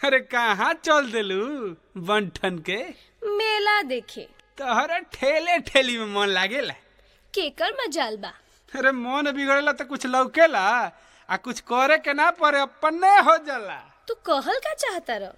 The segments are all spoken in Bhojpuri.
अरे कहाँ चल देलू बंठन के? मेला देखे। तोहरा ठेले ठेली में मन लागेला। केकर मजाल बा? अरे मन बिगड़ेला तो कुछ लौकेला आ कुछ करे के ना पड़े अपने हो जाला। तू कहल का चाहता रह?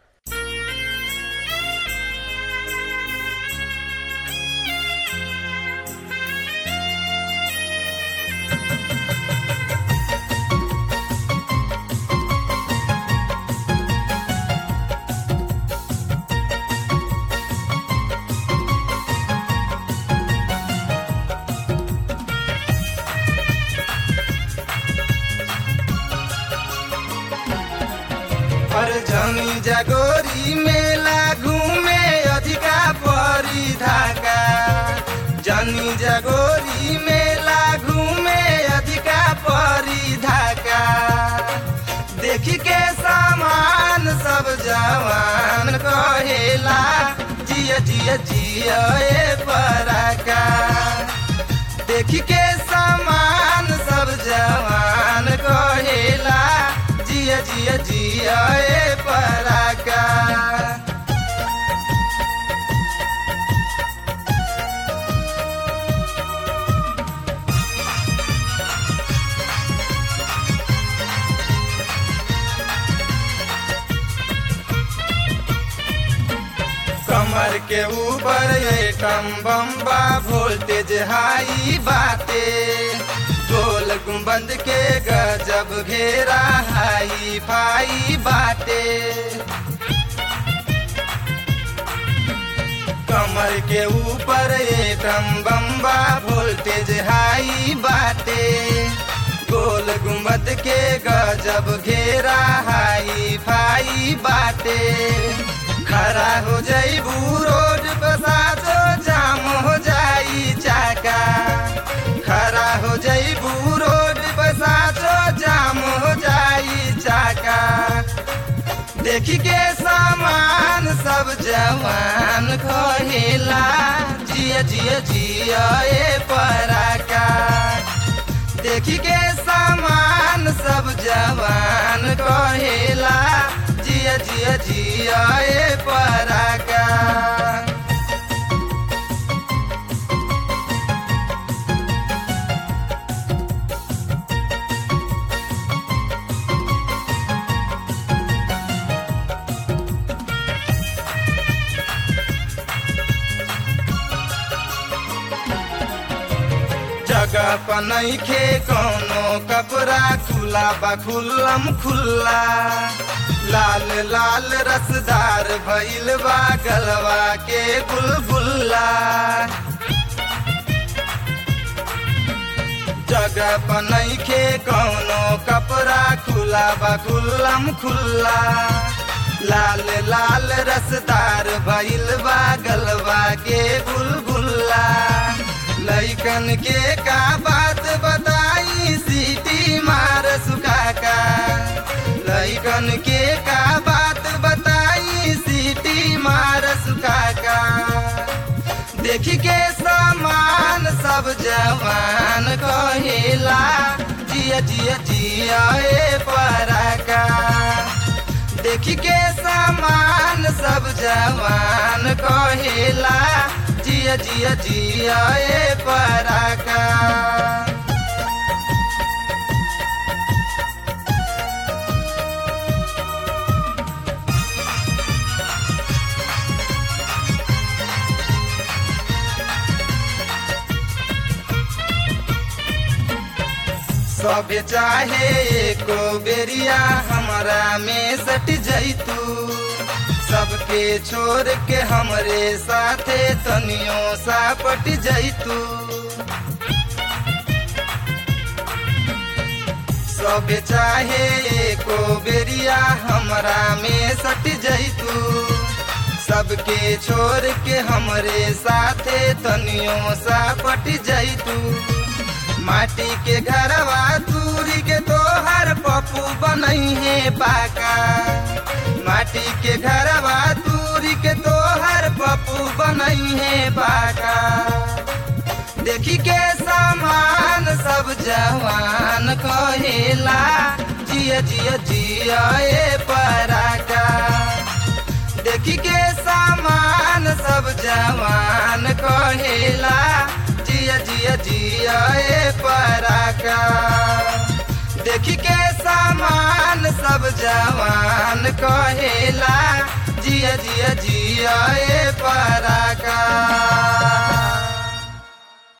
पर जमी जगोरी मेला घूमे अधिका परी धाका। जनी जगोरी मेला घूमे अधिका परी धाका। देखी के सामान सब जवान कहेला जिया जिया जिया ए पराका। देखी के सामान सब जवान कहेला जिया जिया जिया ए पराका। कमर के ऊपर एटम बम्बा वोल्टेज हाई बाटे। गोल गुंबद के गजब घेरा हाई फाई बाटे। कमर के ऊपर एटम बम्बा वोल्टेज हाई बाटे। गोल गुंबद के गजब घेरा हाई फाई बाटे। खड़ा हो जाइबू रोड पर साचो जाम हो जाई चाका। खड़ा हो जाइबू रोड पर साचो जाम हो जाई चाका। देखी के सामान सब जवान कहेला जिया जिया जिया ए पराका। देखी के सामान सब जवान कहेला जिया जिया जिया ए पराका। जगह पर नइखे कौनो कपड़ा खुला बा खुल्लम खुल्ला। लाल लाल रसदार भइल बा गलवा के गुलगुल्ला। जगह पर नइखे कौनो कपड़ा खुला बा खुल्लम खुल्ला। लाल लाल रसदार भइल बा गलवा के गुलगुल्ला। लइकन के का बात बताई सीटी मार सुखाका। लइकन के का बात बताई सीटी मार सुखाका। देखी के सामान सब जवान कहेला जिया जिया जिया ए पराका। देखी के सामान सब जवान कहेला जिया जिया जिया ए पराका। सब चाहे एको बेरिया हमरा में सट जैतू। सबके छोड़ के हमरे साथे तनियो सा पट जैतू। सब चाहे एको बेरिया हमरा में सट जैतू। सबके छोड़ के हमरे साथे तनियो सा पट जैतू। माटी के घरवा दूरी के तोहर पप्पू बनई है पाका। माटी के घरवा दूरी के तोहर पप्पू बनई है पाका। देखी के सामान सब जवान कहेला जिया जिया जिया ए पराका। कहेला जिया जिया जिया ए पराका। देखी के सामान सब जवान कहेला जिया जिया जिया ए पराका।